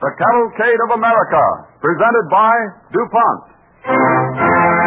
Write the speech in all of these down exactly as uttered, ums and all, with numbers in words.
The Cavalcade of America, presented by DuPont.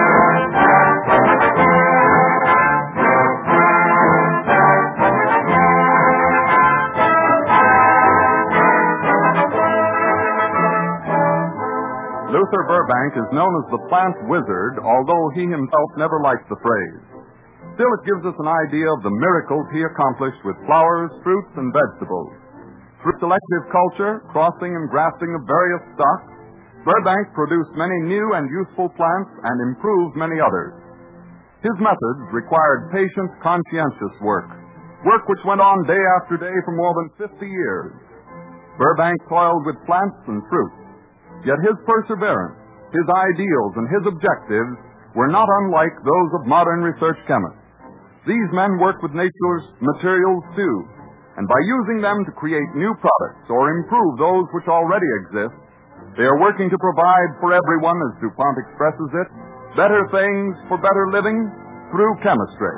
Luther Burbank is known as the plant wizard, although he himself never liked the phrase. Still, it gives us an idea of the miracles he accomplished with flowers, fruits, and vegetables. Through selective culture, crossing and grafting of various stocks, Burbank produced many new and useful plants and improved many others. His methods required patient, conscientious work, work which went on day after day for more than fifty years. Burbank toiled with plants and fruits. Yet his perseverance, his ideals, and his objectives were not unlike those of modern research chemists. These men worked with nature's materials, too, and by using them to create new products or improve those which already exist, they are working to provide for everyone, as DuPont expresses it, better things for better living through chemistry.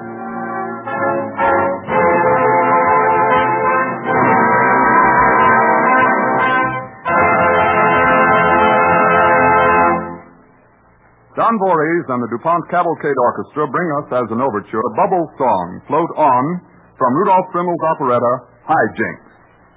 Don Voorhees and the DuPont Cavalcade Orchestra bring us as an overture a bubble song, Float On, from Rudolph Strimmel's operetta, High Jinks.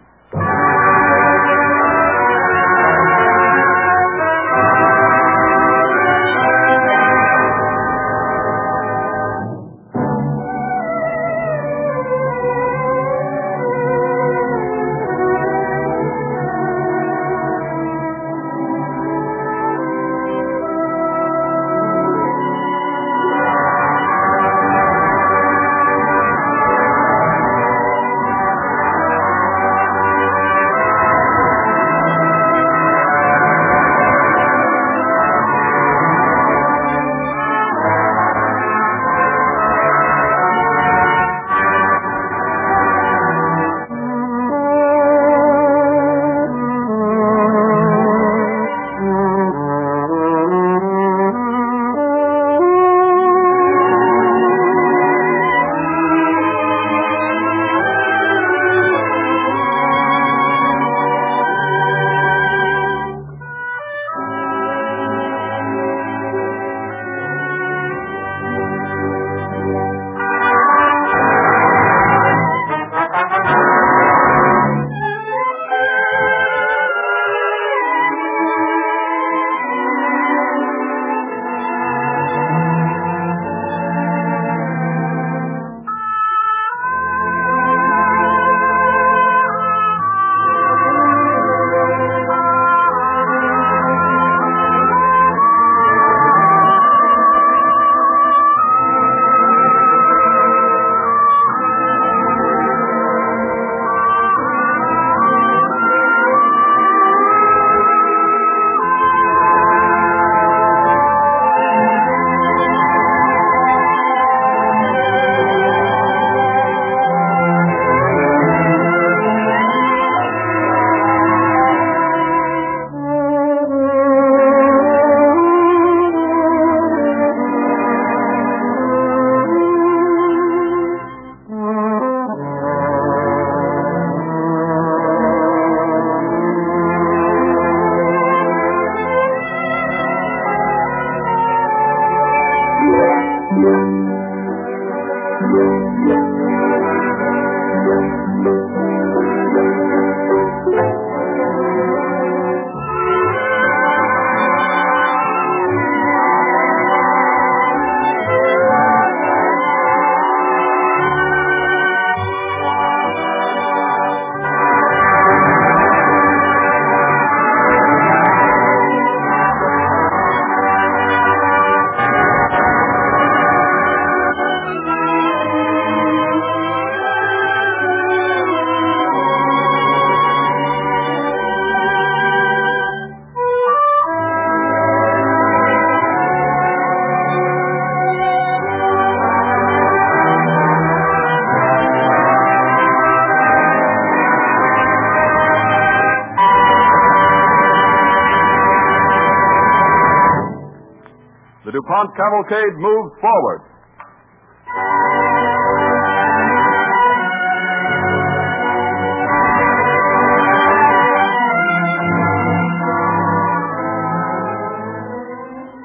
The DuPont Cavalcade moves forward.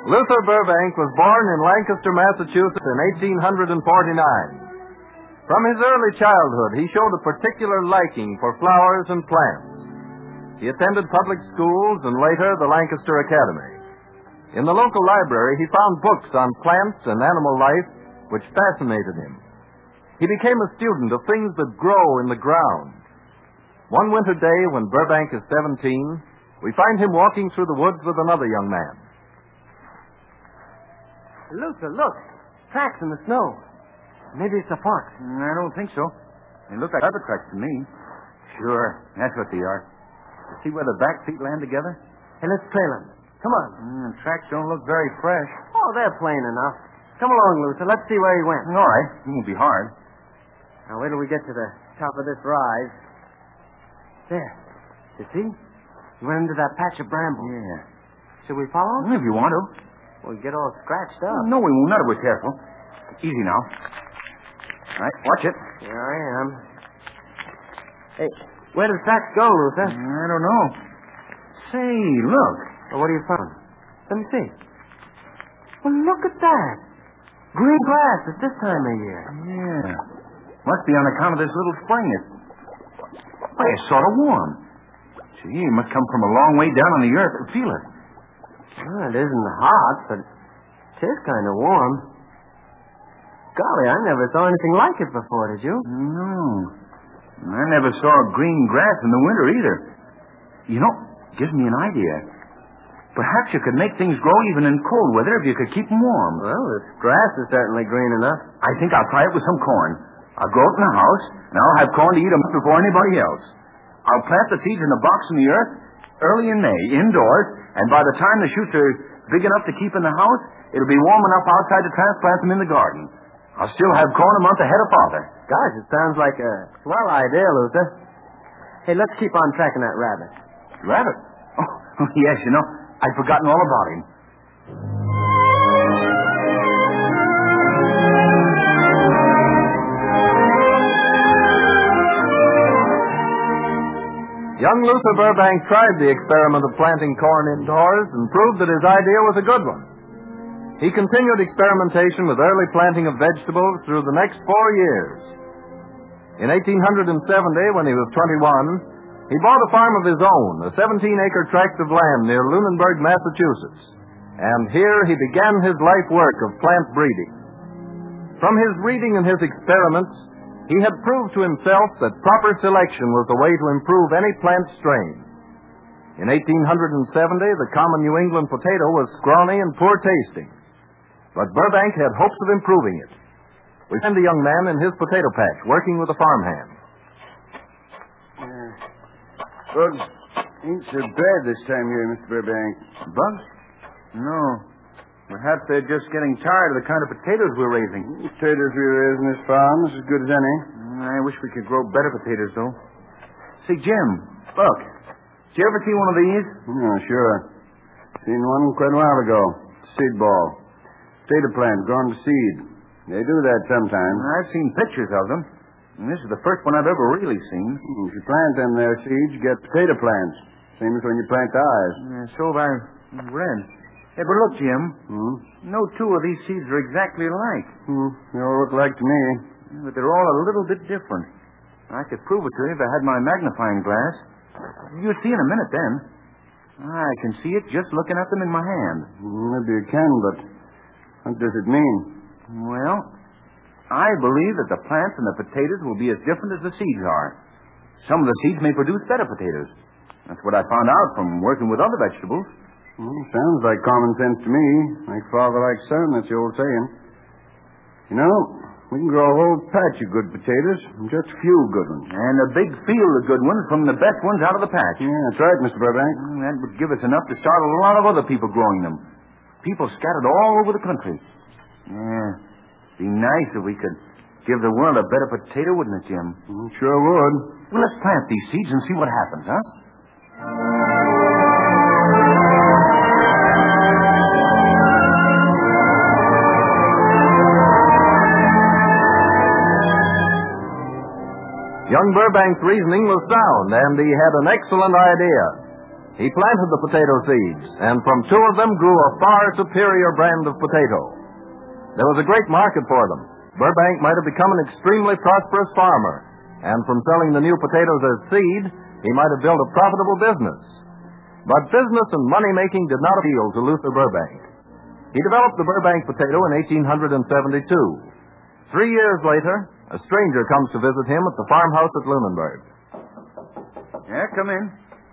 Luther Burbank was born in Lancaster, Massachusetts in eighteen forty-nine. From his early childhood, he showed a particular liking for flowers and plants. He attended public schools and later the Lancaster Academy. In the local library, he found books on plants and animal life which fascinated him. He became a student of things that grow in the ground. One winter day when Burbank is seventeen, we find him walking through the woods with another young man. Luther, look. Tracks in the snow. Maybe it's a fox. Mm, I don't think so. They look like other tracks to me. Sure, that's what they are. See where the back feet land together? Hey, let's trail them. Come on. Mm, the tracks don't look very fresh. Oh, they're plain enough. Come along, Luther. Let's see where he went. All right. It won't be hard. Now, wait till we get to the top of this rise. There. You see? He went into that patch of bramble. Yeah. Should we follow him? If you want to. We'll get all scratched up. No, we won't. Not if we're careful. Easy now. All right, watch it. Here I am. Hey, where did the tracks go, Luther? I don't know. Say, look. Well, what do you find? Let me see. Well, look at that. Green grass at this time of year. Yeah. Must be on account of this little spring. It's, why, it's sort of warm. Gee, it must come from a long way down on the earth. Feel it. Well, it isn't hot, but it is kind of warm. Golly, I never saw anything like it before, did you? No. I never saw green grass in the winter either. You know, it gives me an idea. Perhaps you could make things grow even in cold weather if you could keep them warm. Well, this grass is certainly green enough. I think I'll try it with some corn. I'll grow it in the house, and I'll have corn to eat them before anybody else. I'll plant the seeds in a box in the earth early in May, indoors, and by the time the shoots are big enough to keep in the house, it'll be warm enough outside to transplant them in the garden. I'll still have corn a month ahead of Father. Gosh, it sounds like a swell idea, Luther. Hey, let's keep on tracking that rabbit. Rabbit? Oh, yes, you know, I'd forgotten all about him. Young Luther Burbank tried the experiment of planting corn indoors and proved that his idea was a good one. He continued experimentation with early planting of vegetables through the next four years. In eighteen seventy, when he was twenty-one, he bought a farm of his own, a seventeen-acre tract of land near Lunenburg, Massachusetts. And here he began his life work of plant breeding. From his reading and his experiments, he had proved to himself that proper selection was the way to improve any plant strain. In eighteen seventy, the common New England potato was scrawny and poor tasting. But Burbank had hopes of improving it. We find the young man in his potato patch, working with a farmhand. Uh, bugs ain't so bad this time here, Mister Burbank. Bugs? No. Perhaps they're just getting tired of the kind of potatoes we're raising. The potatoes we raise in this farm is as good as any. I wish we could grow better potatoes, though. Say, Jim, look. Did you ever see one of these? Oh, sure. Seen one quite a while ago. Seed ball. Potato plant grown to seed. They do that sometimes. I've seen pictures of them. And this is the first one I've ever really seen. If you plant them there seeds, you get potato plants. Same as when you plant ours. Yeah, so have I read. Hey, but look, Jim. Hmm? No two of these seeds are exactly alike. Hmm. They all look like to me. But they're all a little bit different. I could prove it to you if I had my magnifying glass. You'll see in a minute then. I can see it just looking at them in my hand. Maybe you can, but what does it mean? Well, I believe that the plants and the potatoes will be as different as the seeds are. Some of the seeds may produce better potatoes. That's what I found out from working with other vegetables. Well, sounds like common sense to me. Like father, like son, that's the old saying. You know, we can grow a whole patch of good potatoes and just a few good ones. And a big field of good ones from the best ones out of the patch. Yeah, that's right, Mister Burbank. Mm, that would give us enough to start a lot of other people growing them. People scattered all over the country. Yeah, be nice if we could give the world a better potato, wouldn't it, Jim? Mm, sure would. Well, let's plant these seeds and see what happens, huh? Young Burbank's reasoning was sound, and he had an excellent idea. He planted the potato seeds, and from two of them grew a far superior brand of potato. There was a great market for them. Burbank might have become an extremely prosperous farmer, and from selling the new potatoes as seed, he might have built a profitable business. But business and money-making did not appeal to Luther Burbank. He developed the Burbank potato in eighteen seventy-two. Three years later, a stranger comes to visit him at the farmhouse at Lunenburg. Yeah, come in.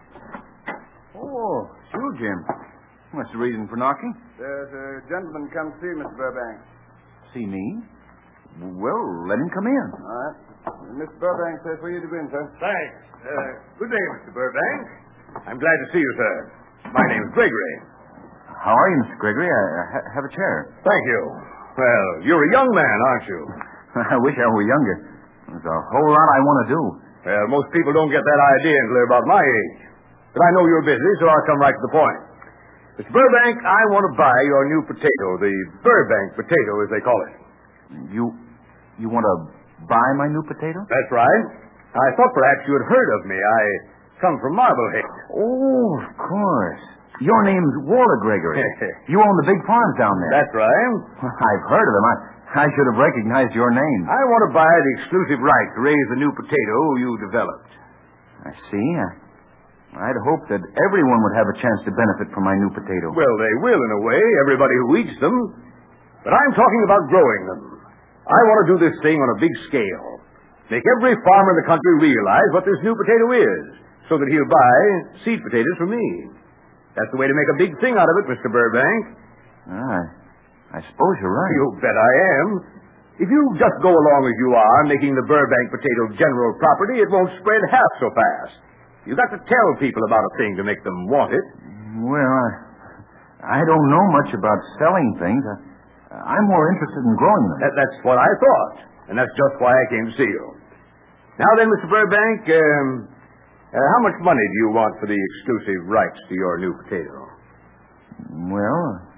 Oh, sure, Jim. What's the reason for knocking? There's a gentleman come to see Mister Burbank. See me? Well, let him come in. All right. Mister Burbank says for you to go in, sir. Thanks. Uh, good day, Mister Burbank. I'm glad to see you, sir. My name's Gregory. How are you, Mister Gregory? I, I ha- have a chair. Thank you. Well, you're a young man, aren't you? I wish I were younger. There's a whole lot I want to do. Well, most people don't get that idea until they're about my age. But I know you're busy, so I'll come right to the point. Mister Burbank, I want to buy your new potato, the Burbank potato, as they call it. You you want to buy my new potato? That's right. I thought perhaps you had heard of me. I come from Marblehead. Oh, of course. Your name's Walter Gregory. You own the big farms down there. That's right. I've heard of them. I, I should have recognized your name. I want to buy the exclusive right to raise the new potato you developed. I see. I, I'd hoped that everyone would have a chance to benefit from my new potato. Well, they will in a way, everybody who eats them. But I'm talking about growing them. I want to do this thing on a big scale. Make every farmer in the country realize what this new potato is, so that he'll buy seed potatoes from me. That's the way to make a big thing out of it, Mister Burbank. Ah, I suppose you're right. You bet I am. If you just go along as you are, making the Burbank potato general property, it won't spread half so fast. You've got to tell people about a thing to make them want it. Well, I, I don't know much about selling things. I, I'm more interested in growing them. That, that's what I thought, and that's just why I came to see you. Now then, Mister Burbank, um, uh, how much money do you want for the exclusive rights to your new potato? Well,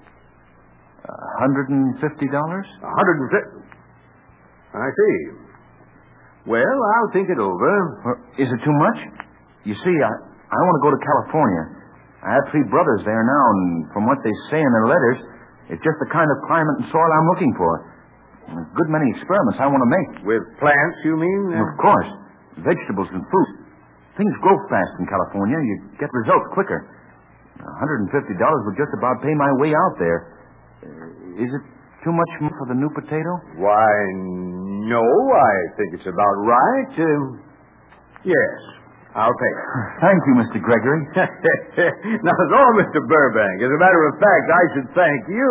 a hundred and fifty dollars. A hundred and fifty. I see. Well, I'll think it over. Well, is it too much? You see, I, I want to go to California. I have three brothers there now, and from what they say in their letters, it's just the kind of climate and soil I'm looking for. And a good many experiments I want to make. With plants, you mean? Of course. Vegetables and fruit. Things grow fast in California. You get results quicker. a hundred and fifty dollars would just about pay my way out there. Uh, is it too much for the new potato? Why, no. I think it's about right. Um, yes, I'll pay it. Thank you, Mister Gregory. Not at all, Mister Burbank. As a matter of fact, I should thank you.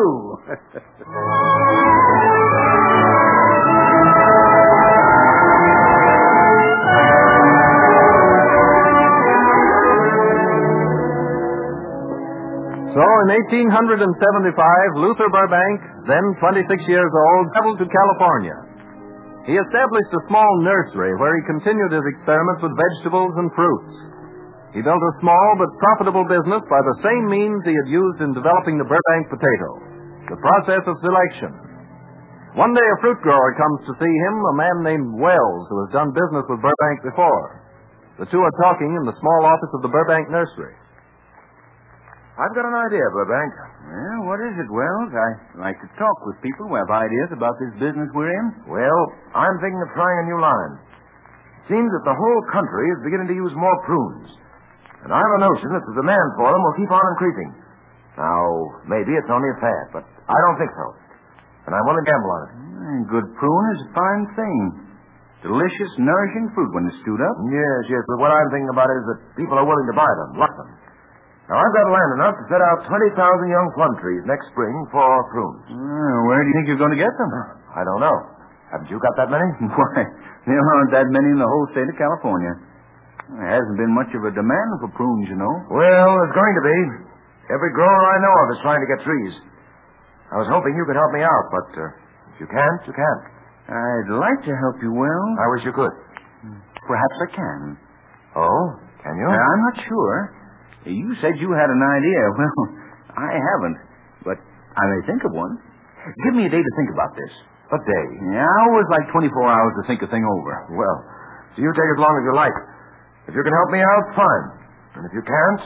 So in eighteen seventy-five, Luther Burbank, then twenty-six years old, traveled to California. He established a small nursery where he continued his experiments with vegetables and fruits. He built a small but profitable business by the same means he had used in developing the Burbank potato, the process of selection. One day a fruit grower comes to see him, a man named Wells, who has done business with Burbank before. The two are talking in the small office of the Burbank nursery. I've got an idea, Burbank. Well, what is it, Wells? I like to talk with people who have ideas about this business we're in. Well, I'm thinking of trying a new line. It seems that the whole country is beginning to use more prunes. And I've a notion that the demand for them will keep on increasing. Now, maybe it's only a fad, but I don't think so. And I'm willing to gamble on it. Mm, good prune is a fine thing. Delicious, nourishing fruit when it's stewed up. Yes, yes, but what I'm thinking about is that people are willing to buy them, like them. Now, I've got land enough to set out twenty thousand young plum trees next spring for prunes. Uh, where do you think you're going to get them? I don't know. Haven't you got that many? Why, there aren't that many in the whole state of California. There hasn't been much of a demand for prunes, you know. Well, there's going to be. Every grower I know of is trying to get trees. I was hoping you could help me out, but uh, if you can't, you can't. I'd like to help you, Will. I wish you could. Perhaps I can. Oh, can you? Uh, I'm not sure. You said you had an idea. Well, I haven't, but I may think of one. Give me a day to think about this. A day? Yeah, I always like twenty-four hours to think a thing over. Well, so you take as long as you like. If you can help me out, fine. And if you can't,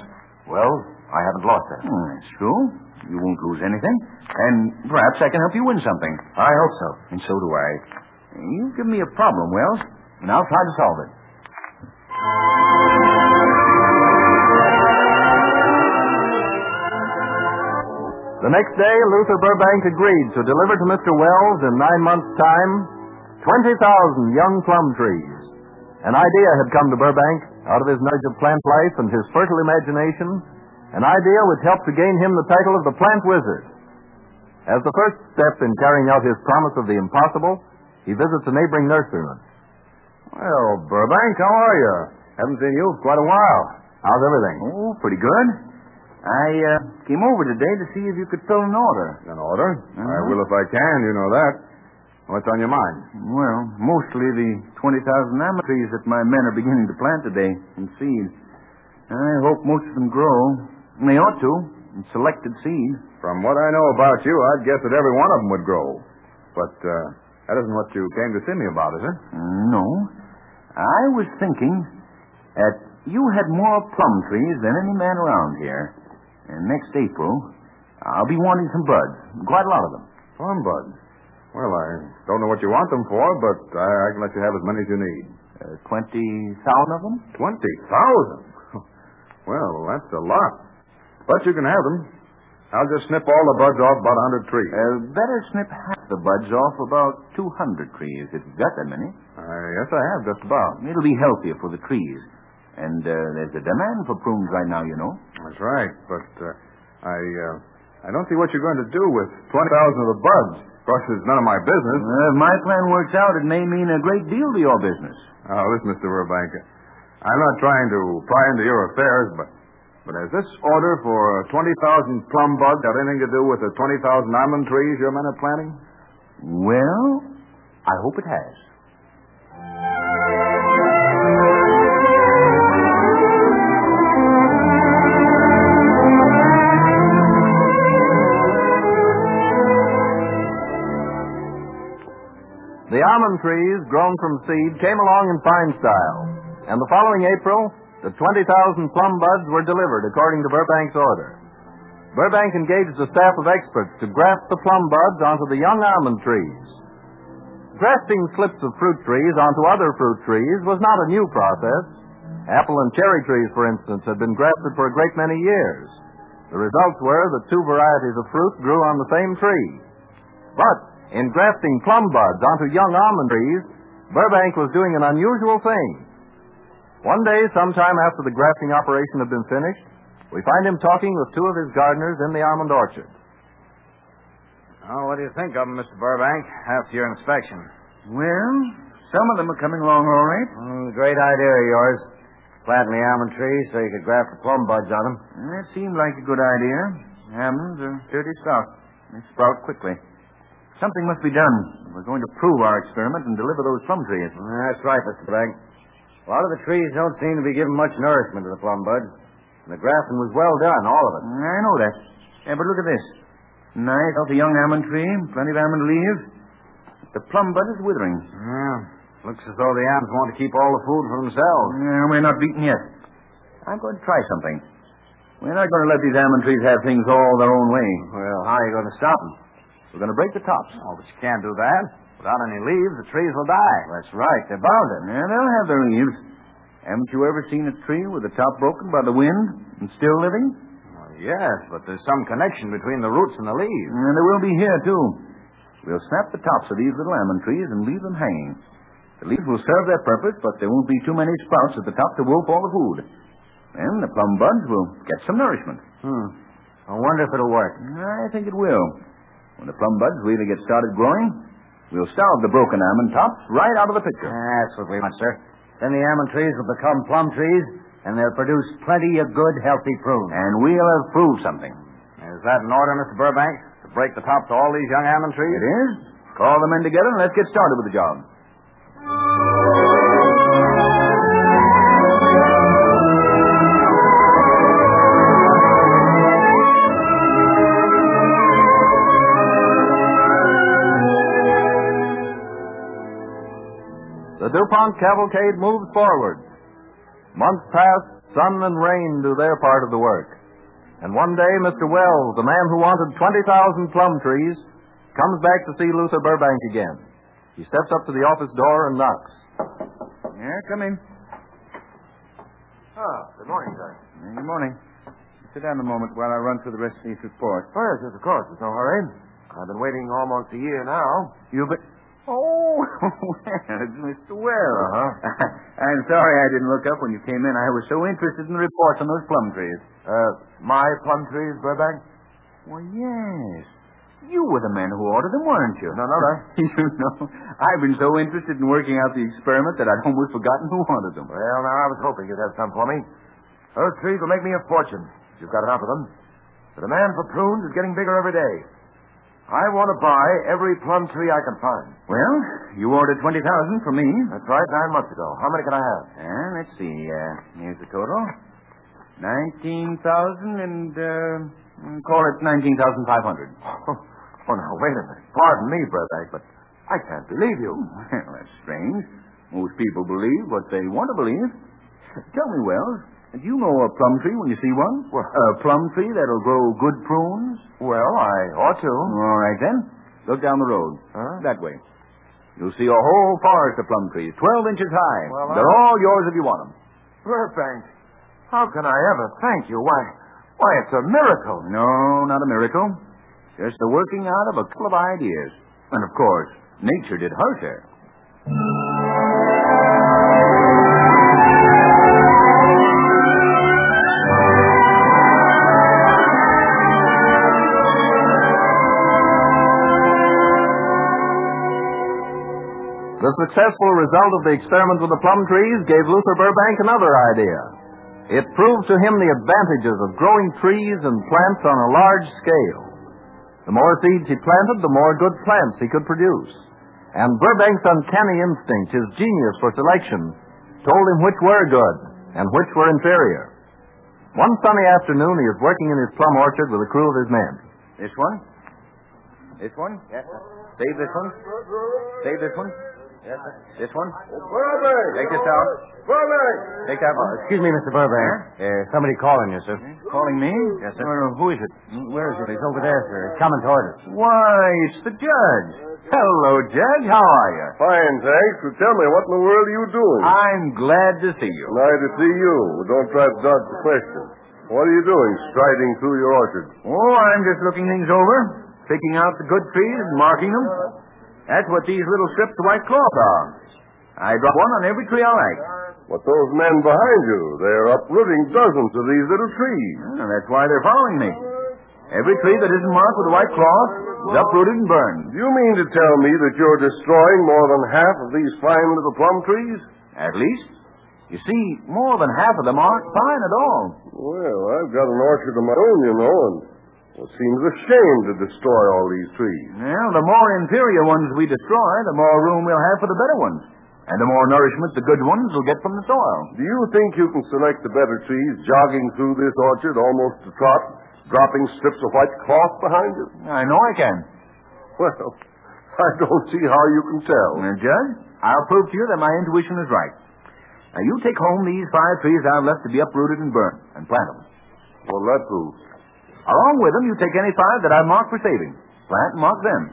Well, I haven't lost that. Hmm, that's true. You won't lose anything. And perhaps I can help you win something. I hope so. And so do I. You give me a problem, Wells, and I'll try to solve it. The next day, Luther Burbank agreed to deliver to Mister Wells in nine months' time twenty thousand young plum trees. An idea had come to Burbank out of his knowledge of plant life and his fertile imagination, an idea which helped to gain him the title of the Plant Wizard. As the first step in carrying out his promise of the impossible, he visits a neighboring nurseryman. Well, Burbank, how are you? Haven't seen you for quite a while. How's everything? Oh, pretty good. I uh, came over today to see if you could fill an order. An order? Uh-huh. I will if I can, you know that. What's on your mind? Well, mostly the twenty thousand almond trees that my men are beginning to plant today in seed. I hope most of them grow. And they ought to, in selected seed. From what I know about you, I'd guess that every one of them would grow. But uh, that isn't what you came to see me about, is it? No. I was thinking that you had more plum trees than any man around here. And next April, I'll be wanting some buds. Quite a lot of them. Plum buds? Well, I don't know what you want them for, but I, I can let you have as many as you need. Uh, twenty thousand of them? Twenty thousand? Well, that's a lot. But you can have them. I'll just snip all the buds off about a hundred trees. Uh, better snip half the buds off about two hundred trees, if you've got that many. Uh, yes, I have, just about. It'll be healthier for the trees. And uh, there's a demand for prunes right now, you know. That's right, but uh, I uh, I don't see what you're going to do with twenty thousand of the buds. Of course, it's none of my business. Uh, if my plan works out, it may mean a great deal to your business. Oh, listen, Mister Burbank, I'm not trying to pry into your affairs, but but has this order for twenty thousand plum buds got anything to do with the twenty thousand almond trees your men are planting? Well, I hope it has. The almond trees, grown from seed, came along in fine style, and the following April, the twenty thousand plum buds were delivered according to Burbank's order. Burbank engaged a staff of experts to graft the plum buds onto the young almond trees. Grafting slips of fruit trees onto other fruit trees was not a new process. Apple and cherry trees, for instance, had been grafted for a great many years. The results were that two varieties of fruit grew on the same tree. But in grafting plum buds onto young almond trees, Burbank was doing an unusual thing. One day, sometime after the grafting operation had been finished, we find him talking with two of his gardeners in the almond orchard. Oh, what do you think of them, Mister Burbank, after your inspection? Well, some of them are coming along all right. Mm, great idea of yours. Planting the almond trees so you could graft the plum buds on them. That seemed like a good idea. Almonds are dirty soft. They sprout quickly. Something must be done if we're going to prove our experiment and deliver those plum trees. That's right, Mister Burbank. A lot of the trees don't seem to be giving much nourishment to the plum buds. And the grafting was well done, all of it. I know that. Yeah, but look at this. Nice, healthy young almond tree, plenty of almond leaves. The plum bud is withering. Yeah. Looks as though the almonds want to keep all the food for themselves. Yeah, we're not beaten yet. I'm going to try something. We're not going to let these almond trees have things all their own way. Well, how are you going to stop them? We're going to break the tops. Oh, but you can't do that. Without any leaves, the trees will die. That's right. They're bound to. Yeah, they'll have their leaves. Haven't you ever seen a tree with the top broken by the wind and still living? Well, yes, but there's some connection between the roots and the leaves. And there will be here, too. We'll snap the tops of these little almond trees and leave them hanging. The leaves will serve their purpose, but there won't be too many sprouts at the top to wolf all the food. Then the plum buds will get some nourishment. Hmm. I wonder if it'll work. I think it will. When the plum buds really get started growing, we'll starve the broken almond tops right out of the picture. That's what we want, sir. Then the almond trees will become plum trees, and they'll produce plenty of good, healthy prunes. And we'll have proved something. Is that an order, Mister Burbank? To break the tops of all these young almond trees? It is. Call the men together and let's get started with the job. The DuPont cavalcade moves forward. Months pass, sun and rain do their part of the work. And one day, Mister Wells, the man who wanted twenty thousand plum trees, comes back to see Luther Burbank again. He steps up to the office door and knocks. Yeah, come in. Oh, good morning, sir. Good morning. Sit down a moment while I run through the rest of these reports. Oh, yes, yes, of course. There's no hurry. I've been waiting almost a year now. You've been... Oh, well, it's Mister Wells. Uh-huh. I'm sorry I didn't look up when you came in. I was so interested in the reports on those plum trees. Uh, my plum trees, Burbank? Well, yes. You were the man who ordered them, weren't you? No, no, no. You know, I've been so interested in working out the experiment that I'd almost forgotten who wanted them. Well, now, I was hoping you'd have some for me. Those trees will make me a fortune, if you've got enough of them. The demand for prunes is getting bigger every day. I want to buy every plum tree I can find. Well, you ordered twenty thousand from me. That's right, nine months ago. How many can I have? And let's see. Uh, here's the total. Nineteen thousand and, uh, call it nineteen thousand five hundred. Oh, now, wait a minute. Pardon me, Burbank, but I can't believe you. Well, that's strange. Most people believe what they want to believe. Tell me, Wells, do you know a plum tree when you see one? Well, a plum tree that'll grow good prunes? Well, I ought to. All right, then. Look down the road. Huh? That way. You'll see a whole forest of plum trees, twelve inches high. Well, They're I... all yours if you want them. Burbank, how can I ever thank you? Why, why, it's a miracle. No, not a miracle. Just the working out of a couple of ideas. And, of course, nature did her share. The successful result of the experiment with the plum trees gave Luther Burbank another idea. It proved to him the advantages of growing trees and plants on a large scale. The more seeds he planted, the more good plants he could produce. And Burbank's uncanny instinct, his genius for selection, told him which were good and which were inferior. One sunny afternoon, he was working in his plum orchard with a crew of his men. This one? This one? Yes, sir. Save this one? Save this one? Yes, sir. This one? Burbank! Take this out. Burbank! Take that one. Uh, excuse me, Mister Burbank. Uh, somebody calling you, sir. Calling me? Yes, sir. Well, who is it? Where is it? He's over there, sir. He's coming toward us. Why, it's the judge. Hello, Judge. How are you? Fine, thanks. So tell me, what in the world are you doing? I'm glad to see you. Glad to see you. Don't try to dodge the question. What are you doing, striding through your orchard? Oh, I'm just looking things over, picking out the good trees and marking them. That's what these little strips of white cloth are. I drop one on every tree I like. But those men behind you, they're uprooting dozens of these little trees. Well, that's why they're following me. Every tree that isn't marked with a white cloth is uprooted and burned. Do you mean to tell me that you're destroying more than half of these fine little plum trees? At least. You see, more than half of them aren't fine at all. Well, I've got an orchard of my own, you know, and it seems a shame to destroy all these trees. Well, the more inferior ones we destroy, the more room we'll have for the better ones. And the more nourishment the good ones will get from the soil. Do you think you can select the better trees jogging through this orchard almost to trot, dropping strips of white cloth behind you? I know I can. Well, I don't see how you can tell. Now, Judge, I'll prove to you that my intuition is right. Now, you take home these five trees I've left to be uprooted and burned, and plant them. Well, that proves. Along with them, you take any five that I've marked for saving. Plant and mark them.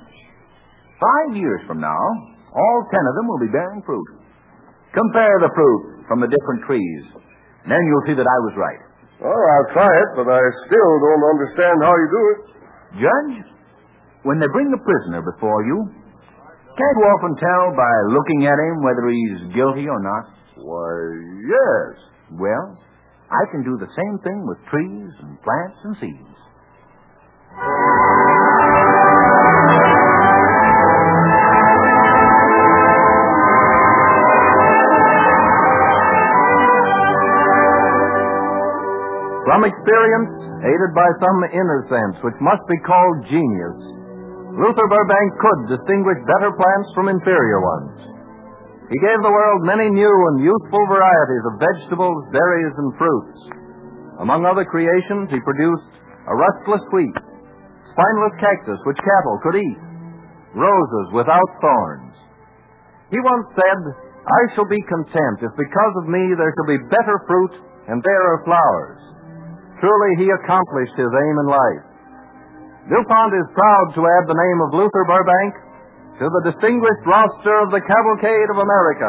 Five years from now, all ten of them will be bearing fruit. Compare the fruit from the different trees. Then you'll see that I was right. Well, I'll try it, but I still don't understand how you do it. Judge, when they bring a prisoner before you, can't you often tell by looking at him whether he's guilty or not? Why, yes. Well, I can do the same thing with trees and plants and seeds. From experience, aided by some inner sense which must be called genius, Luther Burbank could distinguish better plants from inferior ones. He gave the world many new and useful varieties of vegetables, berries, and fruits. Among other creations, he produced a rustless wheat, spineless cactus which cattle could eat, roses without thorns. He once said, "I shall be content if because of me there shall be better fruit and fairer flowers." truly he accomplished his aim in life. DuPont is proud to add the name of Luther Burbank to the distinguished roster of the Cavalcade of America.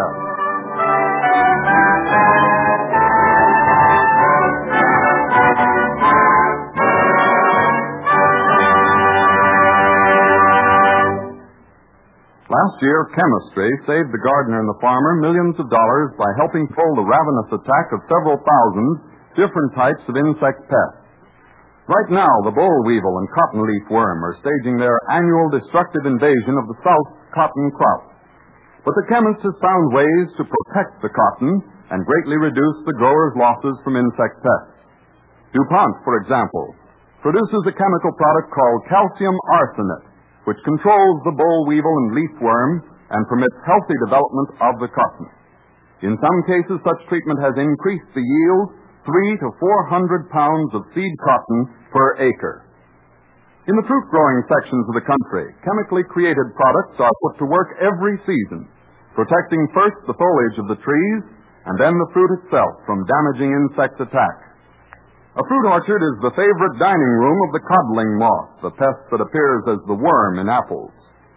Last year, chemistry saved the gardener and the farmer millions of dollars by helping pull the ravenous attack of several thousand different types of insect pests. Right now, the boll weevil and cottonleaf worm are staging their annual destructive invasion of the South cotton crop. But the chemist has found ways to protect the cotton and greatly reduce the growers' losses from insect pests. DuPont, for example, produces a chemical product called calcium arsenate, which controls the boll weevil and leafworm and permits healthy development of the cotton. In some cases, such treatment has increased the yield three to four hundred pounds of seed cotton per acre. In the fruit-growing sections of the country, chemically created products are put to work every season, protecting first the foliage of the trees and then the fruit itself from damaging insect attack. A fruit orchard is the favorite dining room of the codling moth, the pest that appears as the worm in apples.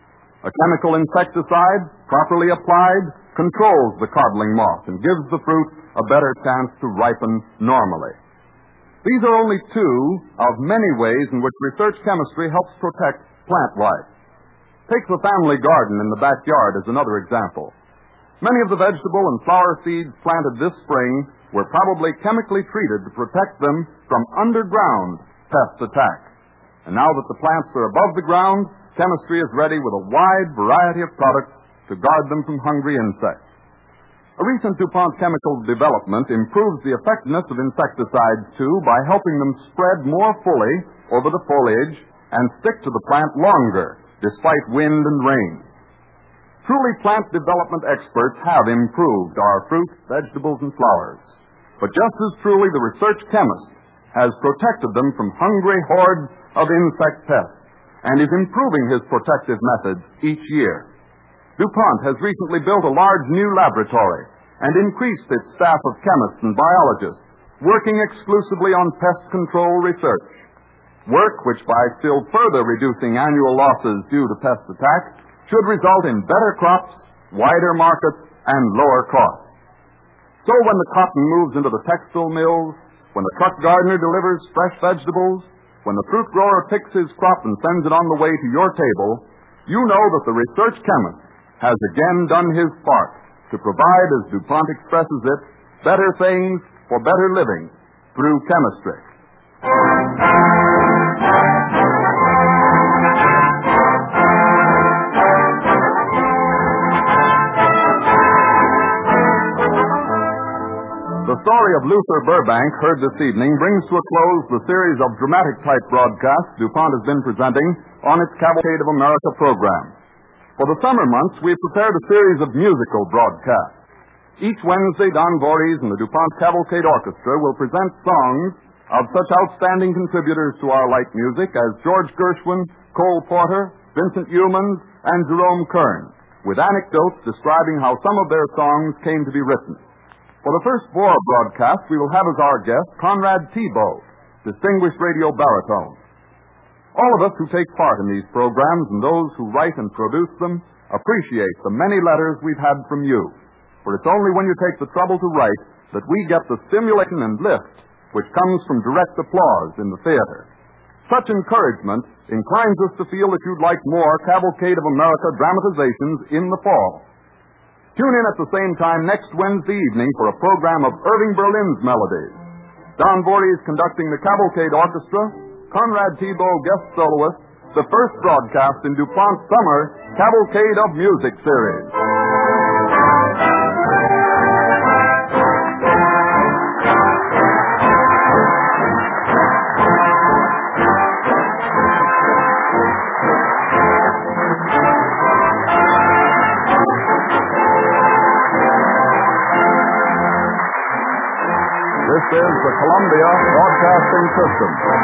A chemical insecticide, properly applied, controls the codling moth and gives the fruit a better chance to ripen normally. These are only two of many ways in which research chemistry helps protect plant life. Take the family garden in the backyard as another example. Many of the vegetable and flower seeds planted this spring were probably chemically treated to protect them from underground pest attack. And now that the plants are above the ground, chemistry is ready with a wide variety of products to guard them from hungry insects. A recent DuPont chemical development improves the effectiveness of insecticides, too, by helping them spread more fully over the foliage and stick to the plant longer, despite wind and rain. Truly plant development experts have improved our fruits, vegetables, and flowers. But just as truly, the research chemist has protected them from hungry hordes of insect pests and is improving his protective methods each year. DuPont has recently built a large new laboratory and increased its staff of chemists and biologists, working exclusively on pest control research. Work which, by still further reducing annual losses due to pest attack, should result in better crops, wider markets, and lower costs. So when the cotton moves into the textile mills, when the truck gardener delivers fresh vegetables, when the fruit grower picks his crop and sends it on the way to your table, you know that the research chemist has again done his part to provide, as DuPont expresses it, better things for better living through chemistry. The story of Luther Burbank, heard this evening, brings to a close the series of dramatic-type broadcasts DuPont has been presenting on its Cavalcade of America program. For the summer months, we've prepared a series of musical broadcasts. Each Wednesday, Don Voorhees and the DuPont Cavalcade Orchestra will present songs of such outstanding contributors to our light music as George Gershwin, Cole Porter, Vincent Youmans, and Jerome Kern, with anecdotes describing how some of their songs came to be written. For the first four broadcasts, we will have as our guest Conrad Thibault, distinguished radio baritone. All of us who take part in these programs and those who write and produce them appreciate the many letters we've had from you. For it's only when you take the trouble to write that we get the stimulation and lift which comes from direct applause in the theater. Such encouragement inclines us to feel that you'd like more Cavalcade of America dramatizations in the fall. Tune in at the same time next Wednesday evening for a program of Irving Berlin's melodies. Don Voorhees conducting the Cavalcade Orchestra, Conrad Thibault guest soloist, the first broadcast in DuPont's summer Cavalcade of Music series. This is the Columbia Broadcasting System.